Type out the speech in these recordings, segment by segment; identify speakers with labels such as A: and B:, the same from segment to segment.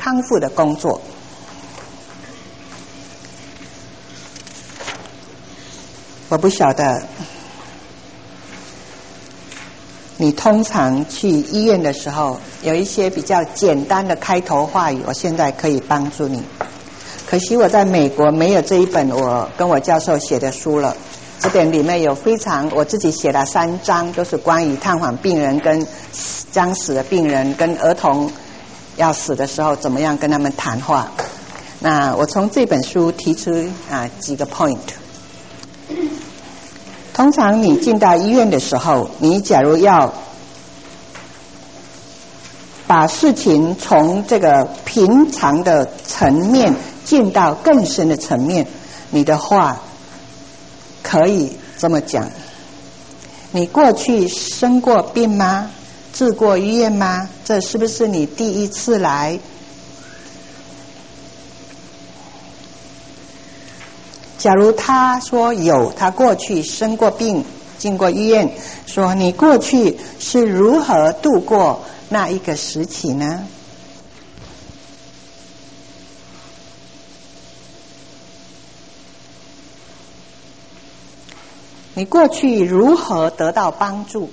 A: 康复的工作。我不晓得你通常去医院的时候，有一些比较简单的开头话语，我现在可以帮助你。可惜我在美国没有这一本我跟我教授写的书了。这本里面有我自己写了3章，都是关于探访病人跟将死的病人跟儿童要死的时候怎么样跟他们谈话。那我从这本书提出几个 point。通常你进到医院的时候，你假如要把事情从这个平常的层面进到更深的层面，你的话可以这么讲：你过去生过病吗？治过医院吗？这是不是你第一次来？假如他说有，他过去生过病，进过医院，说你过去是如何度过那一个时期呢？你过去如何得到帮助？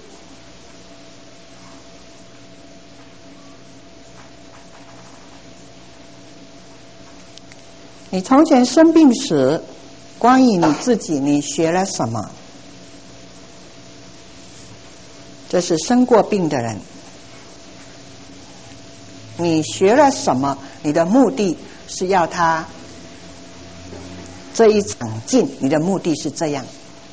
A: 你从前生病时，关于你自己，你学了什么？这是生过病的人，你学了什么？你的目的是要他这一场进，你的目的是这样。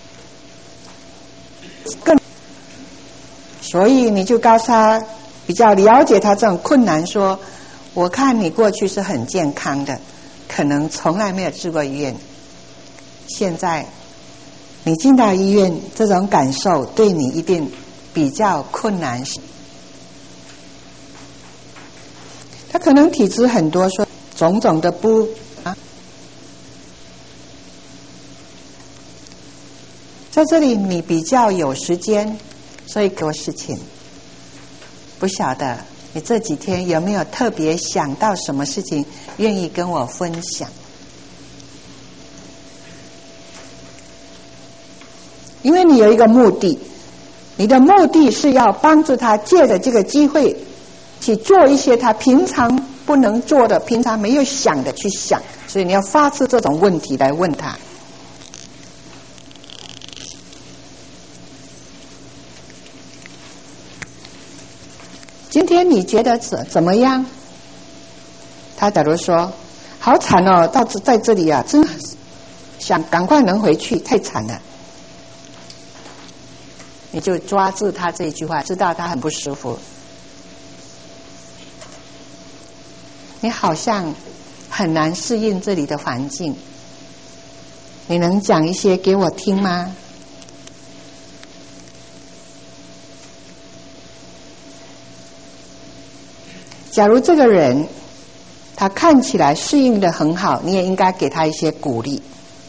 A: 所以你就告诉他，比较了解他这种困难，说我看你过去是很健康的，可能从来没有治过医院，现在你进到医院，这种感受对你一定比较困难。他可能体质很多，说种种的不在这里你比较有时间，所以很多事情不晓得你这几天有没有特别想到什么事情愿意跟我分享？因为你有一个目的，你的目的是要帮助他借着这个机会去做一些他平常不能做的，平常没有想的去想，所以你要发出这种问题来问他。今天你觉得怎么样？他假如说好惨哦，在这里啊，真想赶快能回去，太惨了。你就抓住他这一句话，知道他很不舒服。你好像很难适应这里的环境，你能讲一些给我听吗？假如这个人他看起来适应得很好，你也应该给他一些鼓励。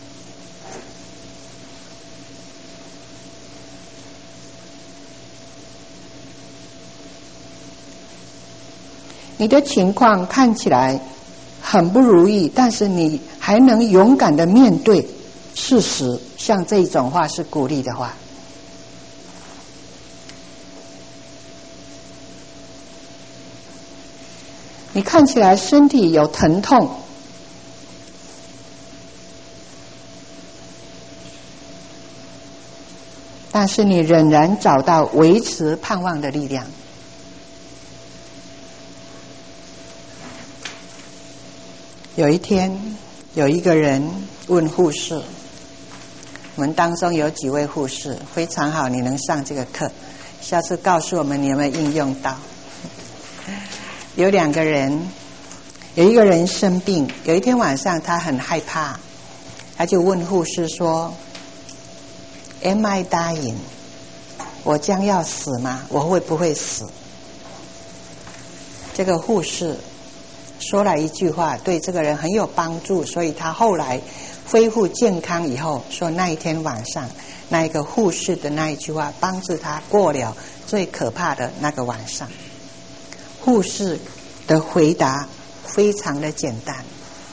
A: 你的情况看起来很不如意，但是你还能勇敢地面对事实，像这种话是鼓励的话。你看起来身体有疼痛，但是你仍然找到维持盼望的力量。有一天，有一个人问护士，我们当中有几位护士非常好，你能上这个课，下次告诉我们你有没有应用到。有2个人，有一个人生病，有一天晚上他很害怕，他就问护士说 Am I dying？ 我将要死吗？我会不会死？这个护士说了一句话，对这个人很有帮助，所以他后来恢复健康以后说，那一天晚上那一个护士的那一句话帮助他过了最可怕的那个晚上。护士的回答非常的简单。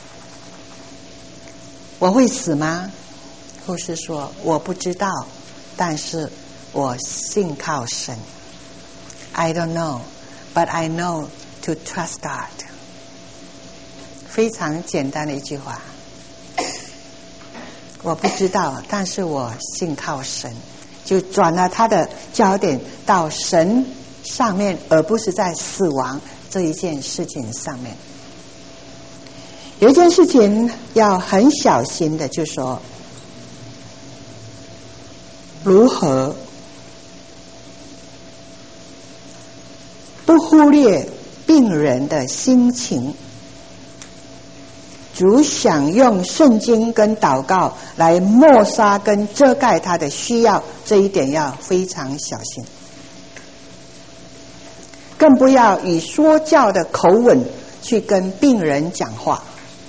A: 我会死吗？护士说我不知道，但是我信靠神。 I don't know, but I know to trust God。 非常简单的一句话，我不知道，但是我信靠神，就转了他的焦点到神上面，而不是在死亡这一件事情上面。有一件事情要很小心的，就是说如何不忽略病人的心情。主想用圣经跟祷告来抹杀跟遮盖他的需要，这一点要非常小心。更不要以说教的口吻去跟病人讲话，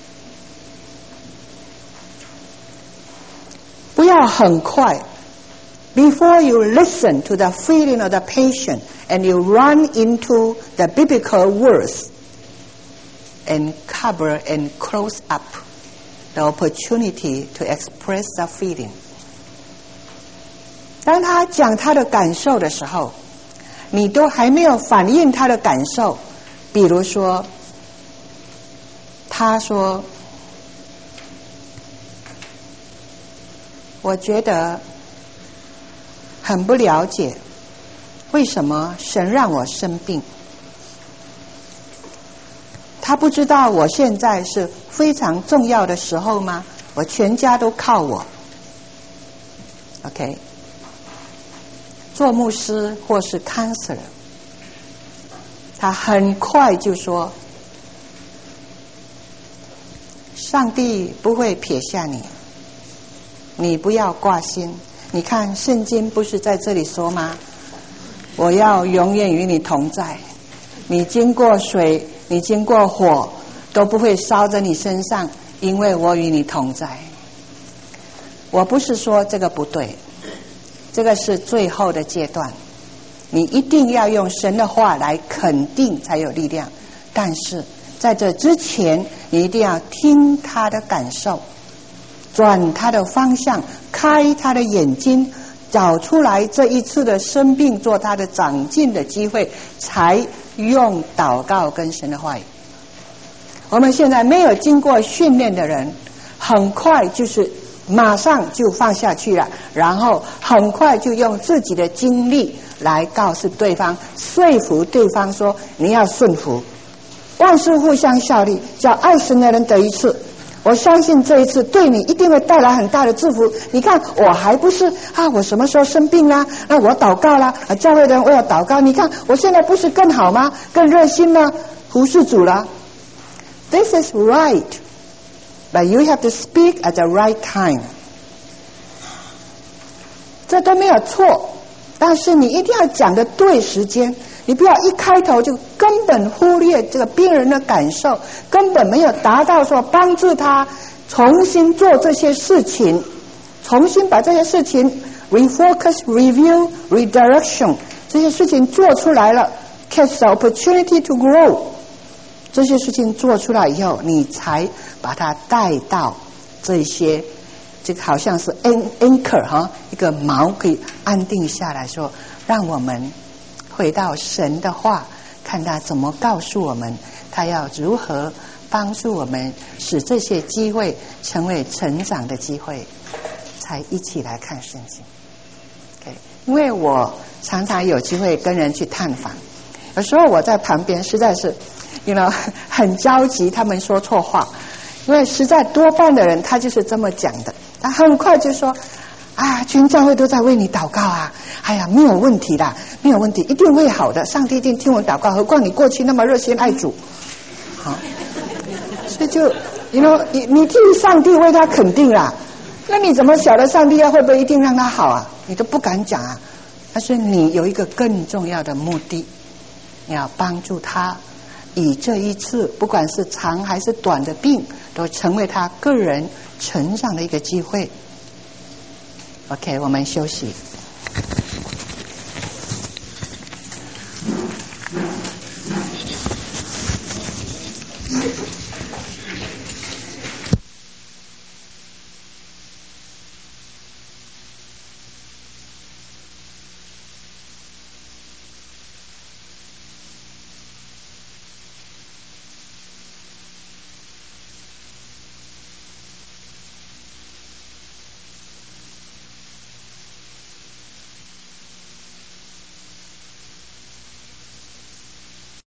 A: 不要很快 Before you listen to the feeling of the patient and you run into the biblical words and cover and close up the opportunity to express the feeling。 当他讲他的感受的时候，你都还没有反映他的感受。比如说他说我觉得很不了解为什么神让我生病，他不知道我现在是非常重要的时候吗？我全家都靠我。 OK， 做牧师或是 counselor， 他很快就说上帝不会撇下你，你不要挂心。你看圣经不是在这里说吗？我要永远与你同在，你经过水你经过火都不会烧在你身上，因为我与你同在。我不是说这个不对，这个是最后的阶段，你一定要用神的话来肯定才有力量。但是在这之前你一定要听他的感受，转他的方向，开他的眼睛，找出来这一次的生病做他的长进的机会，才用祷告跟神的话语。我们现在没有经过训练的人，很快就是马上就放下去了，然后很快就用自己的经历来告诉对方，说服对方说你要顺服，万事互相效力，叫爱神的人得益处。我相信这一次对你一定会带来很大的祝福。你看我还不是我什么时候生病啦？那我祷告啦，教会的人为我祷告，你看我现在不是更好吗？更热心吗？服侍主了。This is right, but you have to speak at the right time。 这都没有错，但是你一定要讲的对时间，你不要一开头就根本忽略这个病人的感受，根本没有达到说帮助他重新做这些事情，重新把这些事情 refocus, review, redirection 这些事情做出来了， catch the opportunity to grow， 这些事情做出来以后，你才把它带到这些这个好像是 anchor 一个锚可以安定下来，说让我们回到神的话，看他怎么告诉我们，他要如何帮助我们，使这些机会成为成长的机会，才一起来看圣经。Okay， 因为我常常有机会跟人去探访，有时候我在旁边实在是很焦急，他们说错话，因为实在多半的人他就是这么讲的，他很快就说全教会都在为你祷告啊，没有问题的，没有问题，一定会好的，上帝一定听我祷告，何况你过去那么热心爱主。好，所以就你替上帝为他肯定啦，那你怎么晓得上帝会不会一定让他好啊？你都不敢讲啊。但是你有一个更重要的目的，你要帮助他以这一次不管是长还是短的病，都成为他个人成长的一个机会。OK， 我们休息。